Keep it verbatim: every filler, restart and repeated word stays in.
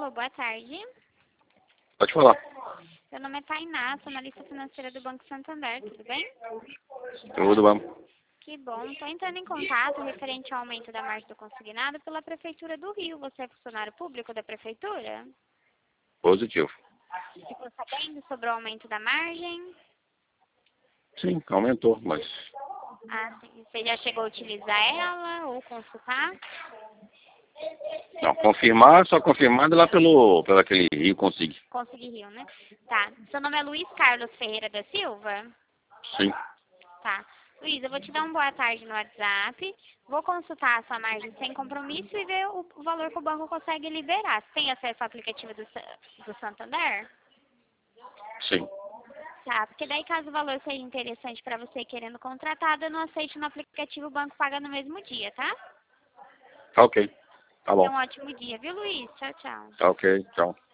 Alô, boa tarde. Pode falar. Meu nome é Tainá, sou analista financeira do Banco Santander, tudo bem? Tudo bom. Que bom. Estou entrando em contato referente ao aumento da margem do consignado pela Prefeitura do Rio. Você é funcionário público da Prefeitura? Positivo. Ficou sabendo sobre o aumento da margem? Sim, aumentou, mas... Ah, sim. Você já chegou a utilizar ela ou consultar? Não, confirmar, só confirmado lá pelo, pelo aquele Rio Consig. Consegui Rio, né? Tá. Seu nome é Luiz Carlos Ferreira da Silva? Sim. Tá. Luiz, eu vou te dar uma boa tarde no WhatsApp. Vou consultar a sua margem sem compromisso e ver o, o valor que o banco consegue liberar. Você tem acesso ao aplicativo do, Sa- do Santander? Sim. Tá, porque daí caso o valor seja interessante para você querendo contratar, eu não aceite no aplicativo, o banco paga no mesmo dia, tá? Tá ok. Tá bom. Tenha um ótimo dia, viu, Luiz? Tchau, tchau. Tá ok. Tchau.